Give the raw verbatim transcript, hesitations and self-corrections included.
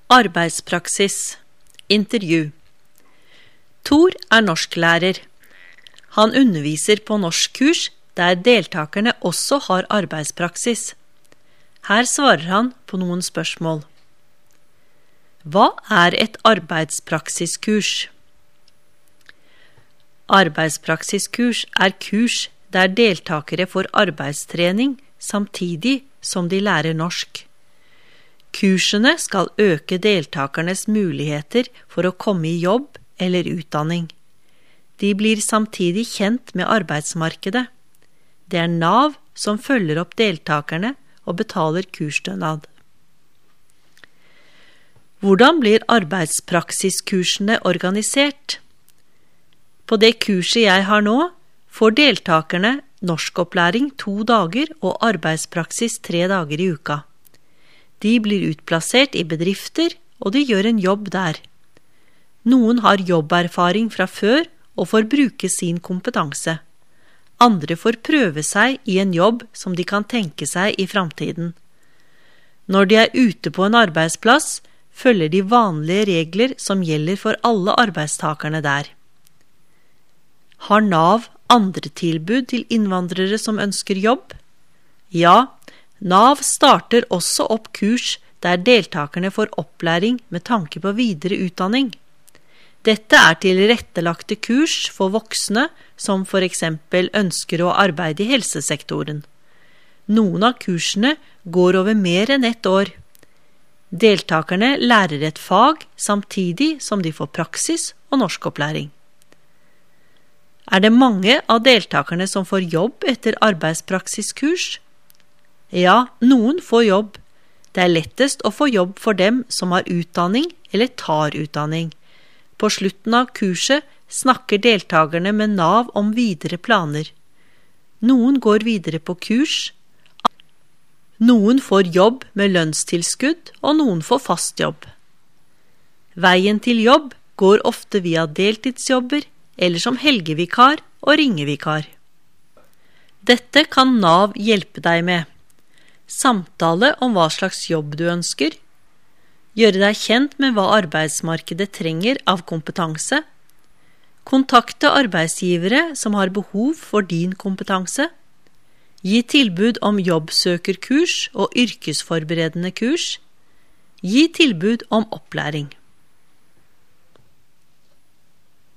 Arbeidspraksis. Intervju. Tor er norsklærer. Han underviser på norskkurs der deltakerne også har arbeidspraksis. Her svarer han på noen spørsmål. Hva er et arbeidspraksiskurs? Arbeidspraksiskurs er kurs der deltakere får arbeidstrening samtidig som de lærer norsk. Kursene skal øke deltakernes muligheter for å komme i jobb eller utdanning. De blir samtidig kjent med arbeidsmarkedet. Det er Nav som følger opp deltakerne og betaler kursstønad. Hvordan blir arbeidspraksiskursene organisert? På det kurset jeg har nå, får deltakerne norskopplæring to dager og arbeidspraksis tre dager i uka. De blir utplassert i bedrifter, og de gjør en jobb der. Noen har jobberfaring fra før og får bruke sin kompetanse. Andre får prøve seg i en jobb som de kan tenke seg i framtiden. Når de er ute på en arbeidsplass, følger de vanlige regler som gjelder for alle arbeidstakerne der. Har Nav andre tilbud til innvandrere som ønsker jobb? Ja, Nav starter også opp kurs der deltakerne får opplæring med tanke på videre utdanning. Dette er tilrettelagte kurs for voksne som for eksempel ønsker å arbeide i helsesektoren. Noen av kursene går over mer enn ett år. Deltakerne lærer et fag samtidig som de får praksis og norskopplæring. Er det mange av deltakerne som får jobb etter arbeidspraksiskurs? Ja, noen får jobb. Det er lettest å få jobb for dem som har utdanning eller tar utdanning. På slutten av kurset snakker deltakerne med Nav om videre planer. Noen går videre på kurs. Noen får jobb med lønnstilskudd, og noen får fast jobb. Veien til jobb går ofte via deltidsjobber, eller som helgevikar og ringevikar. Dette kan Nav hjelpe deg med. Samtale om hva slags jobb du ønsker. Gjøre deg kjent med hva arbeidsmarkedet trenger av kompetanse. Kontakte arbeidsgivere som har behov for din kompetanse. Gi tilbud om jobbsøkerkurs og yrkesforberedende kurs. Gi tilbud om opplæring.